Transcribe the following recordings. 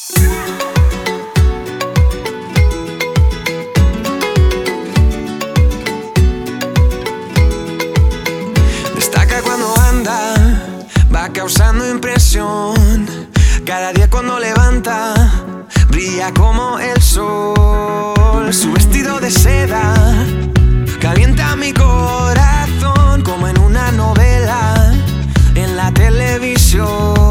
Destaca cuando anda, va causando impresión. Cada día cuando levanta, brilla como el sol. Su vestido de seda calienta mi corazón como en una novela en la televisión.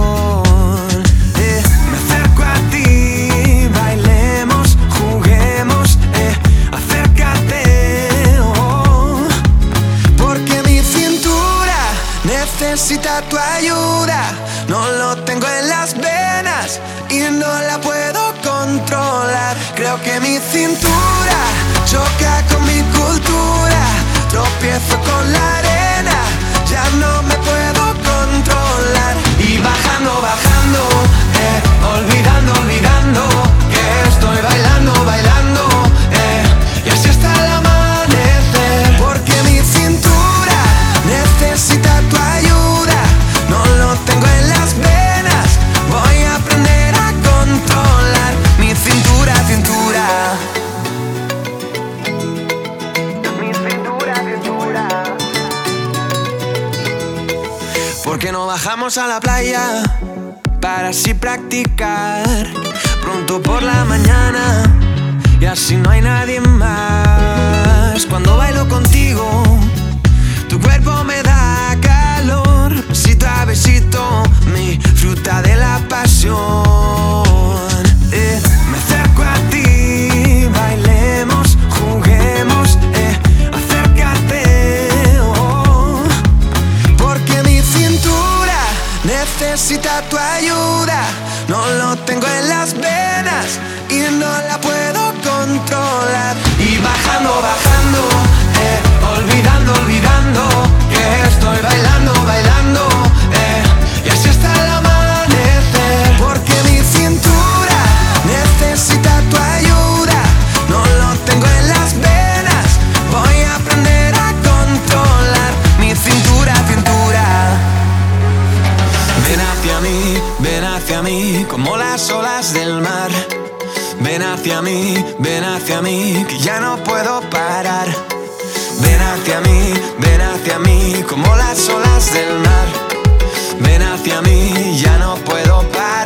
Me acerco a ti, bailemos, juguemos, acércate, porque mi cintura necesita tu ayuda. No lo tengo en las venas y no la puedo controlar. Creo que mi cintura choca con mi cultura. Tropiezo con la arena, ya no me puedo controlar. Y bajando, bajando, olvidando, olvidando que estoy bailando, bailando, y así hasta el amanecer. Porque mi cintura necesita tu ayuda. No lo tengo en las venas, voy a aprender a controlar mi cintura, cintura. Mi cintura, cintura. Porque no bajamos a la playa para así practicar pronto por la mañana y así no hay nadie más. Cuando bailo contigo, tu cuerpo me da calor, besito a besito, mi fruta de la pasión. Me acerco a ti, bailemos, juguemos, acércate, porque mi cintura necesita tu ayuda. No lo tengo en las venas y no la puedo controlar. Y bajando, bajando, olvidando, olvidando que estoy bailando, bailando, y así hasta el amanecer. Porque mi cintura necesita tu ayuda. No lo tengo en las venas, voy a aprender a controlar mi cintura, cintura. Ven hacia mí, como las olas del mar. Ven hacia mí, que ya no puedo parar. Ven hacia mí, como las olas del mar. Ven hacia mí, ya no puedo parar.